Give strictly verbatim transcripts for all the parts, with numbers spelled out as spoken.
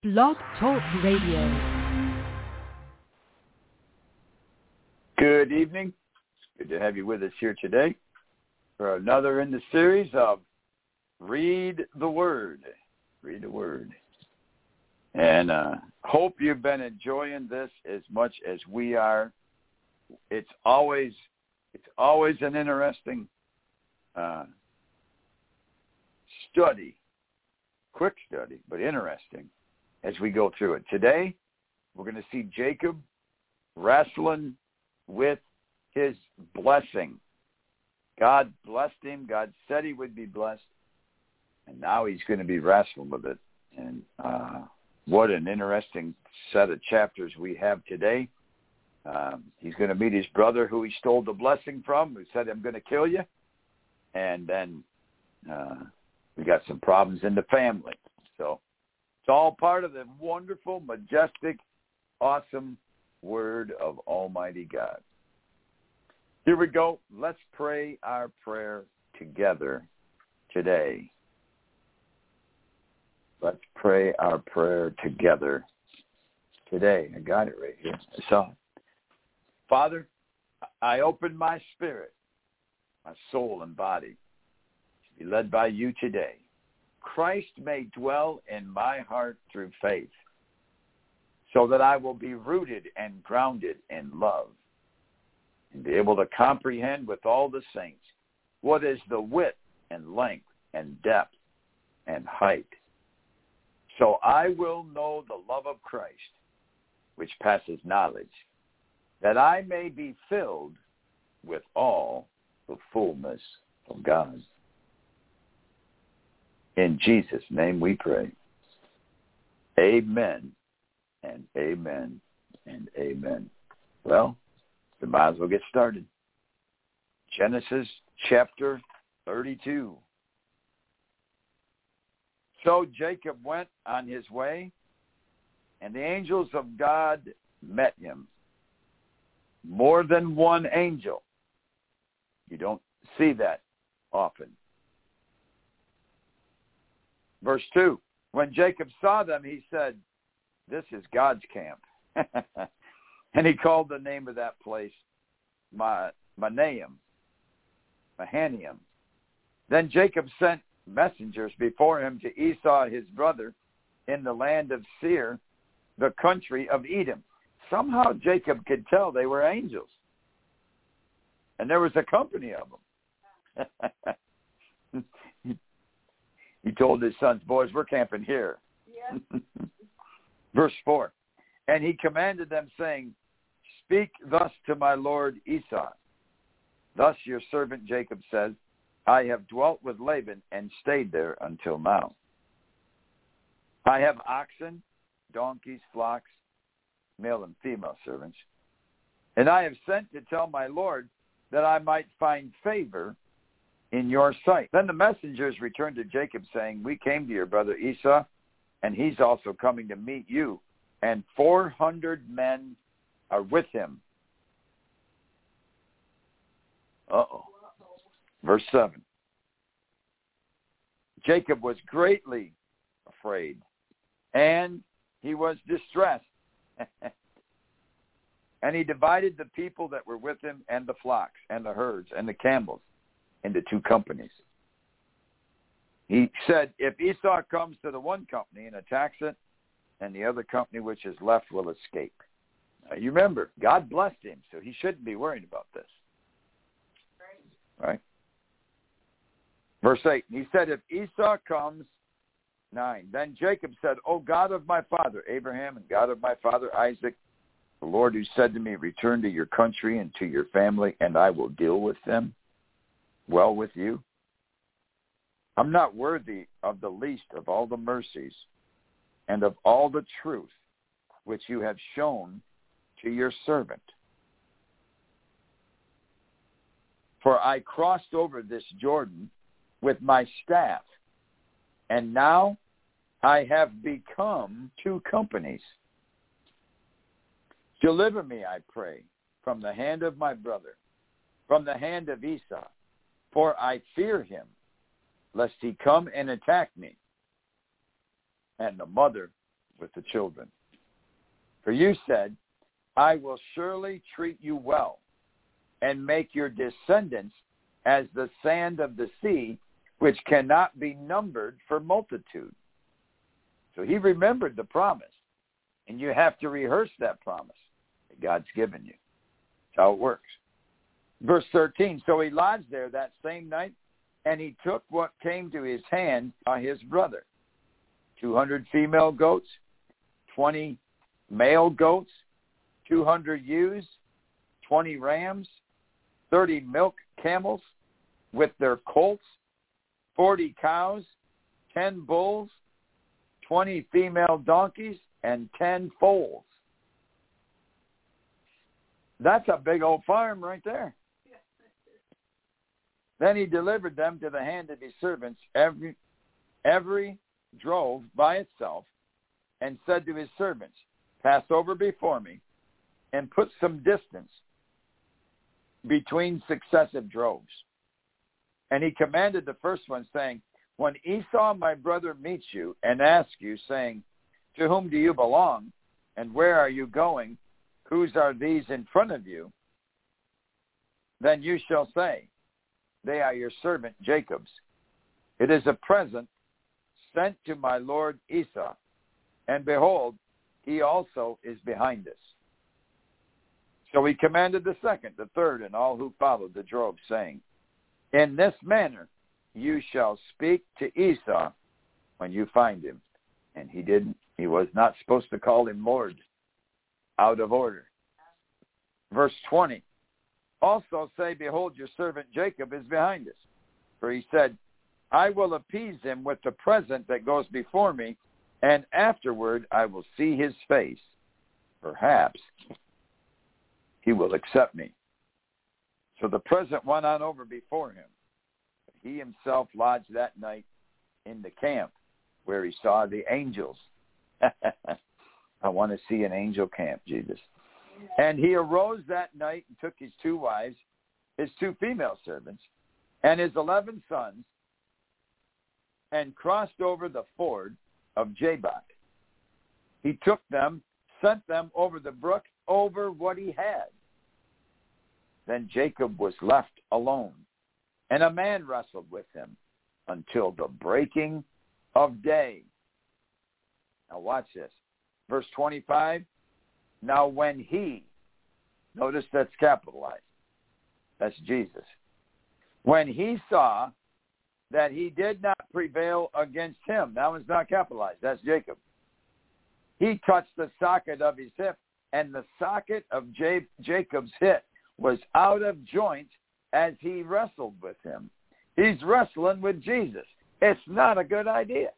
Blog Talk Radio. Good evening. Good to have you with us here today for another in the series of Read the Word. Read the Word. And uh, hope you've been enjoying this as much as we are. It's always it's always an interesting uh, study, quick study, but interesting as we go through it. Today, we're going to see Jacob wrestling with his blessing. God blessed him. God said he would be blessed. And now he's going to be wrestling with it. And uh, what an interesting set of chapters we have today. Um, he's going to meet his brother who he stole the blessing from, who said, I'm going to kill you. And then uh, we got some problems in the family. So it's all part of the wonderful, majestic, awesome Word of Almighty God. Here we go. Let's pray our prayer together today. Let's pray our prayer together today. I got it right here. I saw it. Father, I open my spirit, my soul and body to be led by you today. Christ may dwell in my heart through faith, so that I will be rooted and grounded in love and be able to comprehend with all the saints what is the width and length and depth and height. So I will know the love of Christ, which passes knowledge, that I may be filled with all the fullness of God. In Jesus' name we pray. Amen. And amen and amen. Well, we might as well get started. Genesis chapter thirty-two. So Jacob went on his way, and the angels of God met him. More than one angel. You don't see that often. Verse two. When Jacob saw them, he said, this is God's camp. And he called the name of that place Mahanaim. Mahanaim. Then Jacob sent messengers before him to Esau his brother in the land of Seir, the country of Edom. Somehow Jacob could tell they were angels. And there was a company of them. He told his sons, boys, we're camping here. Yeah. Verse four, and he commanded them, saying, speak thus to my lord Esau. Thus your servant Jacob says, I have dwelt with Laban and stayed there until now. I have oxen, donkeys, flocks, male and female servants, and I have sent to tell my lord that I might find favor in your sight. Then the messengers returned to Jacob, saying, we came to your brother Esau, and he's also coming to meet you, and four hundred men are with him. Uh-oh. Verse seven. Jacob was greatly afraid, and he was distressed. And he divided the people that were with him and the flocks and the herds and the camels into two companies. He said, if Esau comes to the one company and attacks it, and the other company which is left will escape. Now, you remember, God blessed him, so he shouldn't be worried about this. Right? Right? Verse eight, he said, if Esau comes, nine, then Jacob said, O God of my father Abraham and God of my father Isaac, the Lord who said to me, return to your country and to your family, and I will deal with them well with you. I'm not worthy of the least of all the mercies and of all the truth which you have shown to your servant. For I crossed over this Jordan with my staff, and now I have become two companies. Deliver me, I pray, from the hand of my brother, from the hand of Esau, for I fear him, lest he come and attack me. And the mother with the children. For you said, I will surely treat you well and make your descendants as the sand of the sea, which cannot be numbered for multitude. So he remembered the promise, and you have to rehearse that promise that God's given you. That's how it works. Verse thirteen, so he lodged there that same night, and he took what came to his hand by his brother, two hundred female goats, twenty male goats, two hundred ewes, twenty rams, thirty milk camels with their colts, forty cows, ten bulls, twenty female donkeys, and ten foals. That's a big old farm right there. Then he delivered them to the hand of his servants, every every drove by itself, and said to his servants, pass over before me, and put some distance between successive droves. And he commanded the first one, saying, when Esau my brother meets you and asks you, saying, to whom do you belong, and where are you going? Whose are these in front of you? Then you shall say, they are your servant Jacob's. It is a present sent to my lord Esau, and behold, he also is behind us. So he commanded the second, the third, and all who followed the drove, saying, in this manner you shall speak to Esau when you find him. And he didn't. He was not supposed to call him Lord. Out of order. Verse twenty. Also say, behold, your servant Jacob is behind us. For he said, I will appease him with the present that goes before me, and afterward I will see his face. Perhaps he will accept me. So the present went on over before him. He himself lodged that night in the camp where he saw the angels. I want to see an angel camp, Jesus. And he arose that night and took his two wives, his two female servants, and his eleven sons, and crossed over the ford of Jabbok. He took them, sent them over the brook, over what he had. Then Jacob was left alone, and a man wrestled with him until the breaking of day. Now watch this. Verse twenty-five. Now when he, notice that's capitalized. That's Jesus. When he saw that he did not prevail against him, that one's not capitalized. That's Jacob. He touched the socket of his hip, and the socket of J- Jacob's hip was out of joint as he wrestled with him. He's wrestling with Jesus. It's not a good idea.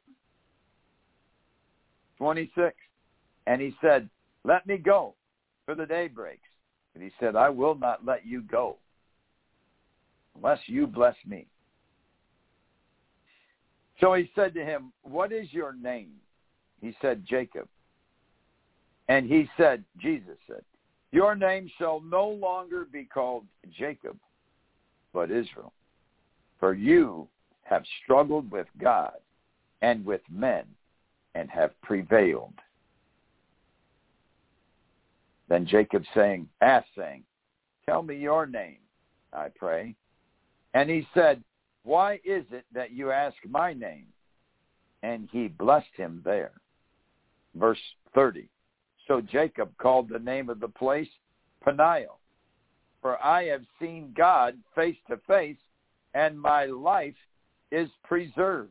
twenty-six. And he said, let me go, for the day breaks. And he said, I will not let you go unless you bless me. So he said to him, what is your name? He said, Jacob. And he said, Jesus said, your name shall no longer be called Jacob, but Israel. For you have struggled with God and with men and have prevailed. Then Jacob saying, asked, saying, tell me your name, I pray. And he said, why is it that you ask my name? And he blessed him there. Verse thirty. So Jacob called the name of the place Peniel, for I have seen God face to face, and my life is preserved.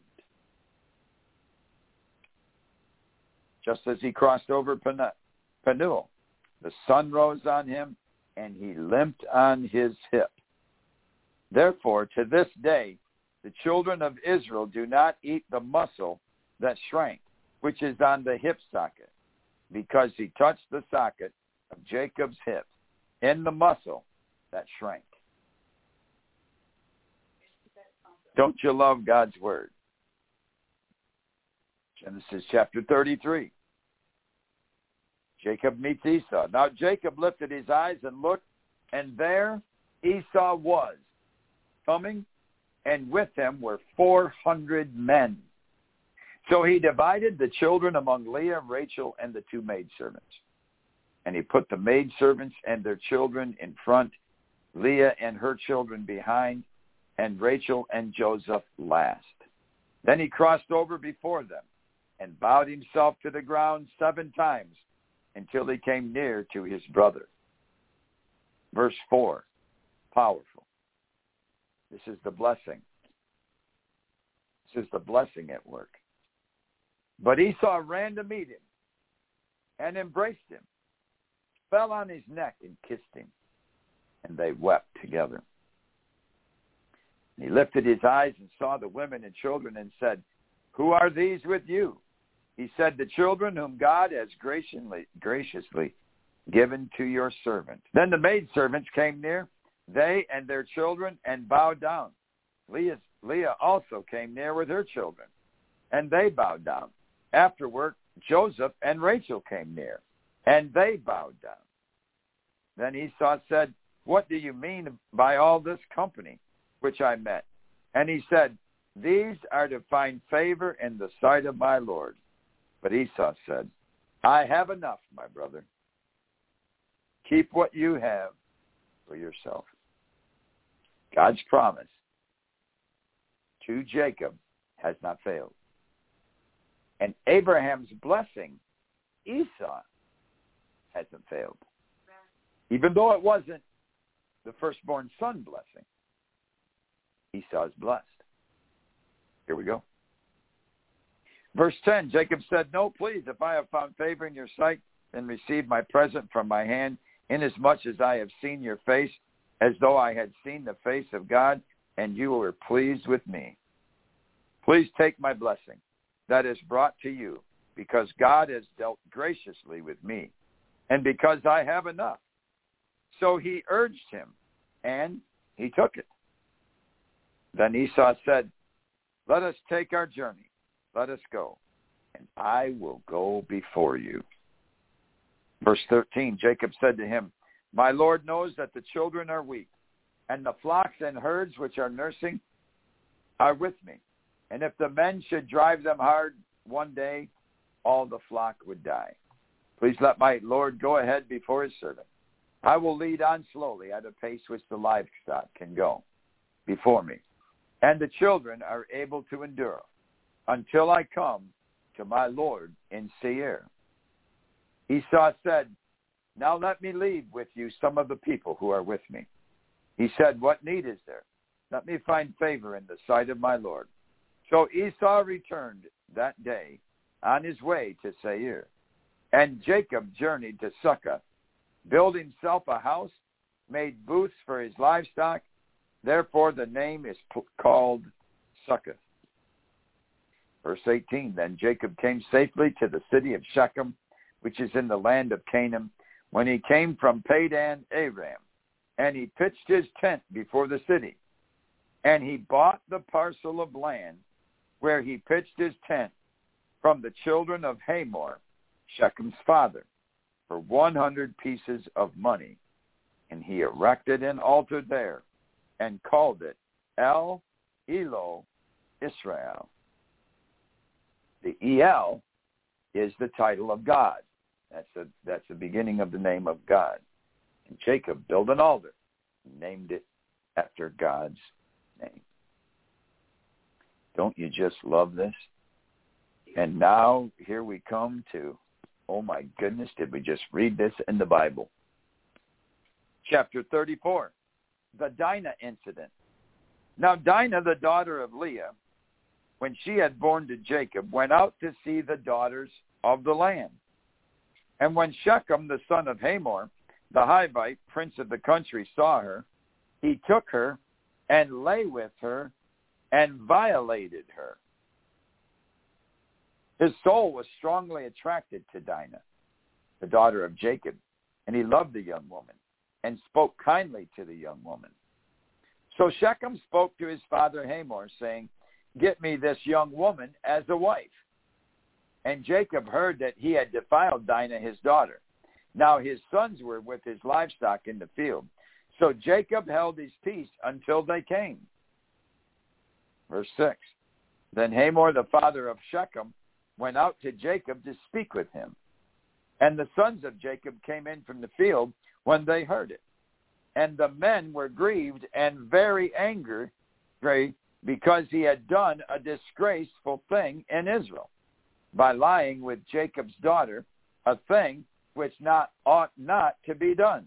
Just as he crossed over Penuel, the sun rose on him, and he limped on his hip. Therefore, to this day, the children of Israel do not eat the muscle that shrank, which is on the hip socket, because he touched the socket of Jacob's hip in the muscle that shrank. Don't you love God's word? Genesis chapter thirty-three. Jacob meets Esau. Now Jacob lifted his eyes and looked, and there Esau was coming, and with him were four hundred men, So he divided the children among Leah, Rachel, and the two maidservants. And he put the maidservants and their children in front, Leah and her children behind, and Rachel and Joseph last. Then he crossed over before them and bowed himself to the ground seven times until he came near to his brother. Verse four, powerful. This is the blessing. This is the blessing at work. But Esau ran to meet him and embraced him, fell on his neck and kissed him, and they wept together. And he lifted his eyes and saw the women and children and said, "Who are these with you?" He said, "The children whom God has graciously, graciously given to your servant." Then the maidservants came near, they and their children, and bowed down. Leah, Leah also came near with her children, and they bowed down. Afterward, Joseph and Rachel came near, and they bowed down. Then Esau said, "What do you mean by all this company which I met?" And he said, "These are to find favor in the sight of my Lord." But Esau said, "I have enough, my brother. Keep what you have for yourself." God's promise to Jacob has not failed. And Abraham's blessing, Esau, hasn't failed. Even though it wasn't the firstborn son blessing, Esau is blessed. Here we go. Verse ten, Jacob said, "No, please, if I have found favor in your sight, then receive my present from my hand, inasmuch as I have seen your face, as though I had seen the face of God, and you were pleased with me. Please take my blessing that is brought to you, because God has dealt graciously with me, and because I have enough." So he urged him, and he took it. Then Esau said, "Let us take our journey. Let us go, and I will go before you." Verse thirteen, Jacob said to him, "My Lord knows that the children are weak, and the flocks and herds which are nursing are with me. And if the men should drive them hard one day, all the flock would die. Please let my Lord go ahead before his servant. I will lead on slowly at a pace which the livestock can go before me, and the children are able to endure until I come to my Lord in Seir." Esau said, "Now let me leave with you some of the people who are with me." He said, "What need is there? Let me find favor in the sight of my Lord." So Esau returned that day on his way to Seir. And Jacob journeyed to Succoth, built himself a house, made booths for his livestock. Therefore the name is called Succoth. Verse eighteen, Then Jacob came safely to the city of Shechem, which is in the land of Canaan, when he came from Padan Aram, and he pitched his tent before the city. And he bought the parcel of land where he pitched his tent from the children of Hamor, Shechem's father, for one hundred pieces of money. And he erected an altar there and called it El Elo Israel. The El is the title of God. That's the, that's the beginning of the name of God. And Jacob built an altar and named it after God's name. Don't you just love this? And now here we come to, oh my goodness, did we just read this in the Bible? Chapter thirty-four, the Dinah incident. Now Dinah, the daughter of Leah, when she had born to Jacob, went out to see the daughters of the land. And when Shechem, the son of Hamor, the Hivite, prince of the country, saw her, he took her and lay with her and violated her. His soul was strongly attracted to Dinah, the daughter of Jacob, and he loved the young woman and spoke kindly to the young woman. So Shechem spoke to his father Hamor, saying, "Get me this young woman as a wife." And Jacob heard that he had defiled Dinah his daughter. Now his sons were with his livestock in the field. So Jacob held his peace until they came. Verse six, Then Hamor, the father of Shechem, went out to Jacob to speak with him. And the sons of Jacob came in from the field when they heard it. And the men were grieved and very angry because he had done a disgraceful thing in Israel by lying with Jacob's daughter, a thing which not ought not to be done.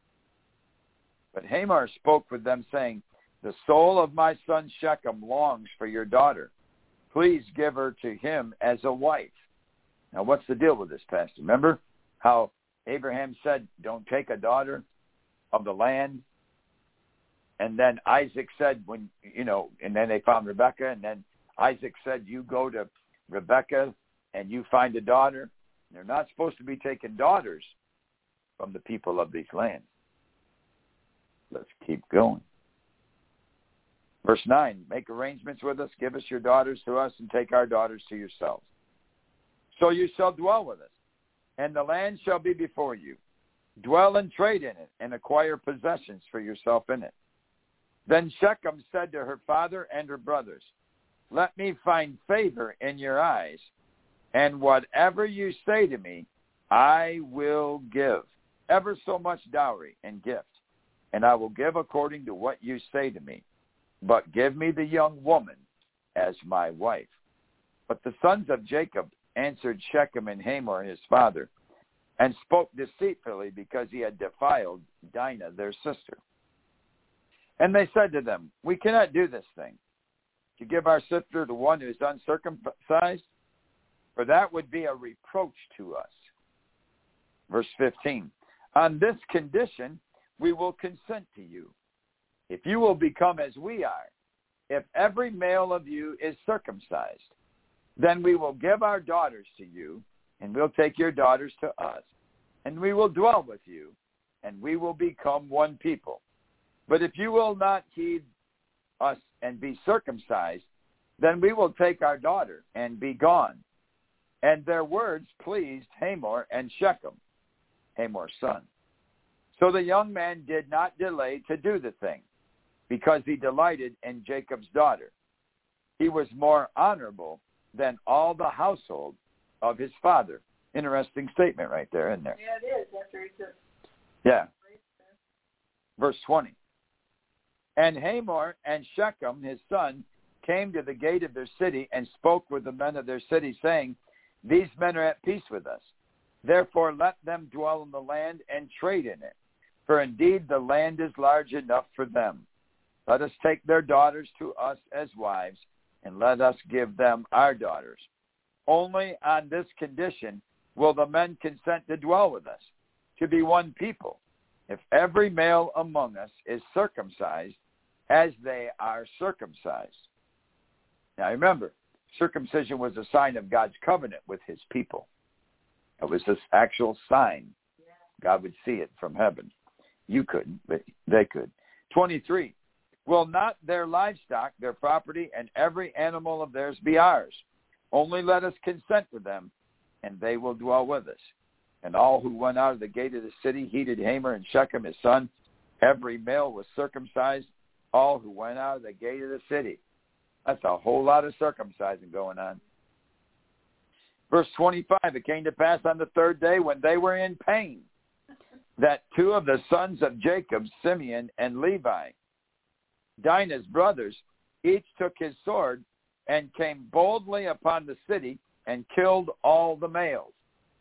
But Hamor spoke with them, saying, the soul of my son Shechem longs for your daughter. Please give her to him as a wife. Now, what's the deal with this, Pastor? Remember how Abraham said, don't take a daughter of the land? And then Isaac said, when you know, and then they found Rebekah, and then Isaac said, you go to Rebekah and you find a daughter. They're not supposed to be taking daughters from the people of these lands. Let's keep going. Verse nine, make arrangements with us, give us your daughters to us, and take our daughters to yourselves. So you shall dwell with us, and the land shall be before you. Dwell and trade in it, and acquire possessions for yourself in it. Then Shechem said to her father and her brothers, let me find favor in your eyes, and whatever you say to me, I will give, ever so much dowry and gift, and I will give according to what you say to me. But give me the young woman as my wife. But the sons of Jacob answered Shechem and Hamor his father, and spoke deceitfully because he had defiled Dinah their sister. And they said to them, we cannot do this thing, to give our sister to one who is uncircumcised, for that would be a reproach to us. Verse fifteen, on this condition we will consent to you, if you will become as we are. If every male of you is circumcised, then we will give our daughters to you, and we'll take your daughters to us, and we will dwell with you, and we will become one people. But if you will not heed us and be circumcised, then we will take our daughter and be gone. And their words pleased Hamor and Shechem, Hamor's son. So the young man did not delay to do the thing, because he delighted in Jacob's daughter. He was more honorable than all the household of his father. Interesting statement right there, isn't there? Yeah, it is. After he took. Yeah. Verse twenty. And Hamor and Shechem, his son, came to the gate of their city and spoke with the men of their city, saying, these men are at peace with us. Therefore let them dwell in the land and trade in it. For indeed the land is large enough for them. Let us take their daughters to us as wives, and let us give them our daughters. Only on this condition will the men consent to dwell with us, to be one people, if every male among us is circumcised as they are circumcised. Now remember, circumcision was a sign of God's covenant with his people. It was this actual sign. God would see it from heaven. You couldn't, but they could. twenty-three. Will not their livestock, their property, and every animal of theirs be ours? Only let us consent to them, and they will dwell with us. And all who went out of the gate of the city heeded Hamor and Shechem his son. Every male was circumcised, all who went out of the gate of the city. That's a whole lot of circumcising going on. Verse twenty-five, it came to pass on the third day when they were in pain, that two of the sons of Jacob, Simeon and Levi, Dinah's brothers, each took his sword and came boldly upon the city and killed all the males.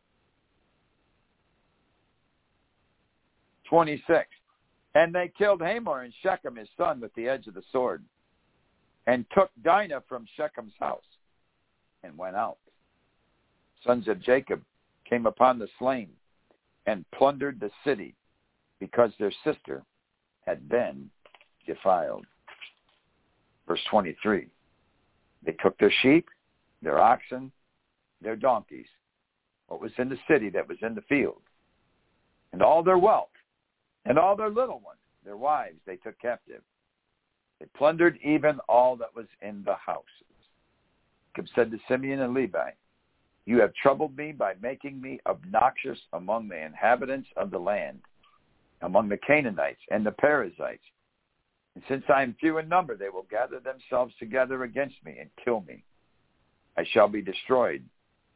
twenty-six. And they killed Hamor and Shechem his son with the edge of the sword, and took Dinah from Shechem's house, and went out. Sons of Jacob came upon the slain, and plundered the city, because their sister had been defiled. Verse twenty-three. They took their sheep, their oxen, their donkeys, what was in the city that was in the field, and all their wealth, and all their little ones, their wives, they took captive. They plundered even all that was in the houses. Jacob said to Simeon and Levi, you have troubled me by making me obnoxious among the inhabitants of the land, among the Canaanites and the Perizzites. And since I am few in number, they will gather themselves together against me and kill me. I shall be destroyed,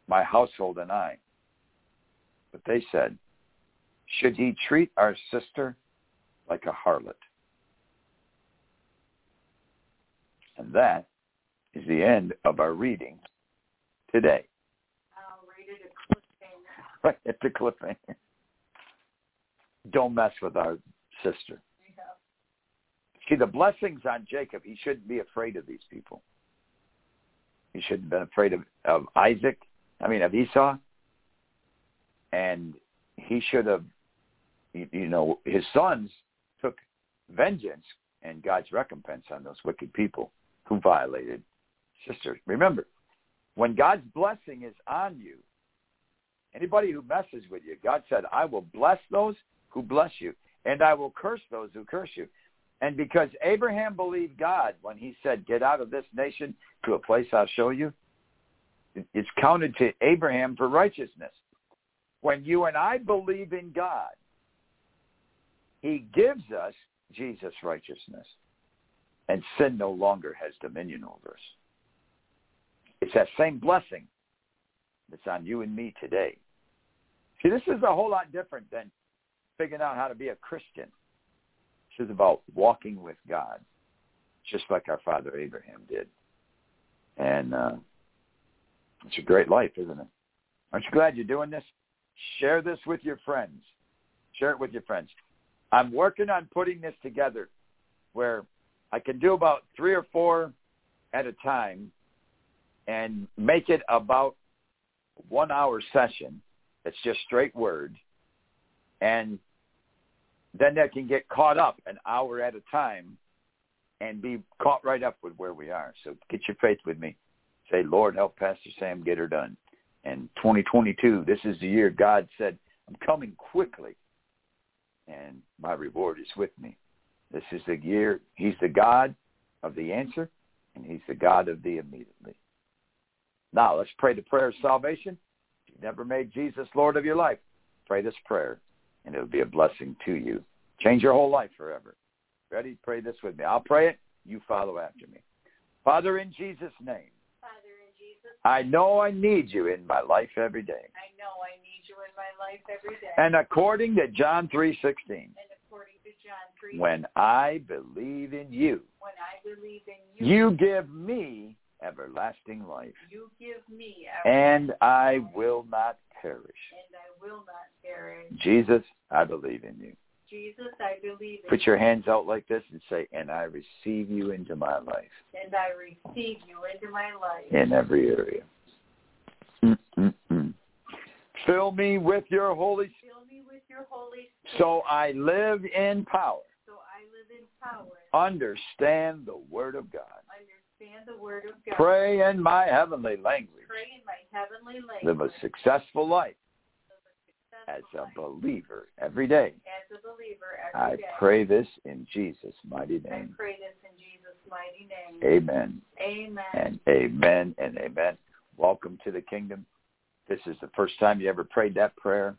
my household and I. But they said, should he treat our sister like a harlot? And that is the end of our reading today. I'll read it at cliffhanger. Right at the cliffhanger. Don't mess with our sister. Yeah. See, the blessings on Jacob, he shouldn't be afraid of these people. He shouldn't have been afraid of, of Isaac, I mean of Esau. And he should have, you know, his sons took vengeance and God's recompense on those wicked people who violated sisters. Remember, when God's blessing is on you, anybody who messes with you, God said, I will bless those who bless you, and I will curse those who curse you. And because Abraham believed God when he said, get out of this nation to a place I'll show you, it's counted to Abraham for righteousness. When you and I believe in God, he gives us Jesus' righteousness, and sin no longer has dominion over us. It's that same blessing that's on you and me today. See, this is a whole lot different than figuring out how to be a Christian. This is about walking with God, just like our father Abraham did. And uh, it's a great life, isn't it? Aren't you glad you're doing this? Share this with your friends. Share it with your friends. I'm working on putting this together where I can do about three or four at a time and make it about a one-hour session that's just straight word. And then they can get caught up an hour at a time and be caught right up with where we are. So get your faith with me. Say, Lord, help Pastor Sam get her done. And twenty twenty-two, this is the year God said, I'm coming quickly, and my reward is with me. This is the year. He's the God of the answer, and he's the God of the immediately. Now, let's pray the prayer of salvation. If you've never made Jesus Lord of your life, pray this prayer, and it'll be a blessing to you. Change your whole life forever. Ready? Pray this with me. I'll pray it. You follow after me. Father, in Jesus' name, Father, in Jesus' name, I know I need you in my life every day. I know I need you in my life every day. And according to John three sixteen, And according to John three, when I believe in you, when I believe in you, you give me everlasting life, you give me and I will not perish. and I will not perish. Jesus, I believe in you. Jesus, I believe in Put your hands out like this and say, and I receive you into my life you, and I receive you into my life in every area. Mm-mm-mm. Fill me with your Holy Spirit Fill me with your Holy Spirit, so I live in power. so I live in power. Understand the Word of God. Understand the Word of God. Pray in my heavenly language. Pray in my heavenly language. Live a successful life Live a as successful a life believer every day. as a believer I every day. pray this in Jesus' mighty I name. pray this in Jesus' mighty name. Amen Amen. and amen and amen. Welcome to the kingdom. This is the first time you ever prayed that prayer.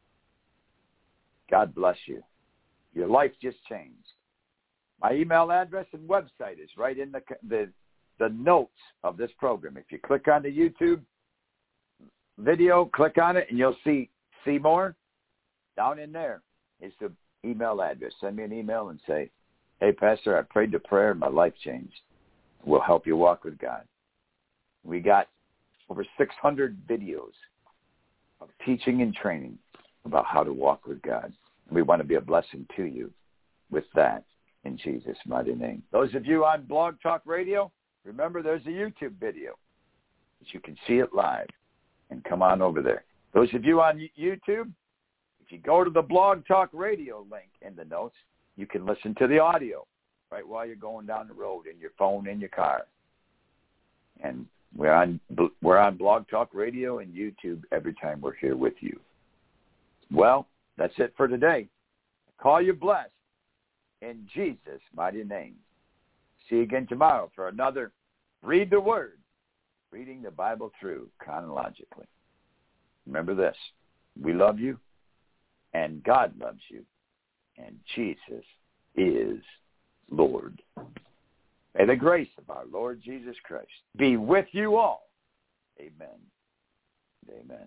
God bless you. Your life just changed. My email address and website is right in the the, the notes of this program. If you click on the YouTube video, click on it, and you'll see see more. Down in there is the email address. Send me an email and say, hey, Pastor, I prayed the prayer and my life changed. We'll help you walk with God. We got over six hundred videos of teaching and training about how to walk with God. We want to be a blessing to you with that in Jesus' mighty name. Those of you on Blog Talk Radio, remember there's a YouTube video that you can see it live and come on over there. Those of you on YouTube, if you go to the Blog Talk Radio link in the notes, you can listen to the audio right while you're going down the road in your phone, in your car. And we're on we're on Blog Talk Radio and YouTube every time we're here with you. Well, that's it for today. Call you blessed in Jesus' mighty name. See you again tomorrow for another Read the Word, reading the Bible through chronologically. Remember this, we love you, and God loves you, and Jesus is Lord. May the grace of our Lord Jesus Christ be with you all. Amen. Amen.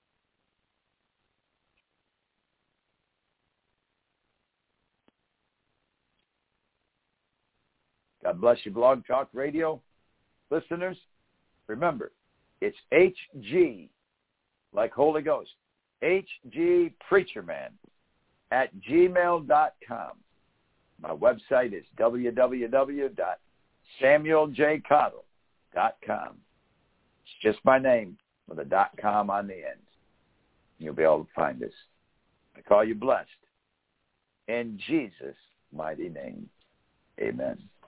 God bless you, Blog Talk Radio listeners. Remember, it's H G, like Holy Ghost, H G Preacherman at gmail dot com. My website is w w w dot samuel j cottle dot com. It's just my name with a dot com on the end. You'll be able to find us. I call you blessed. In Jesus' mighty name, amen.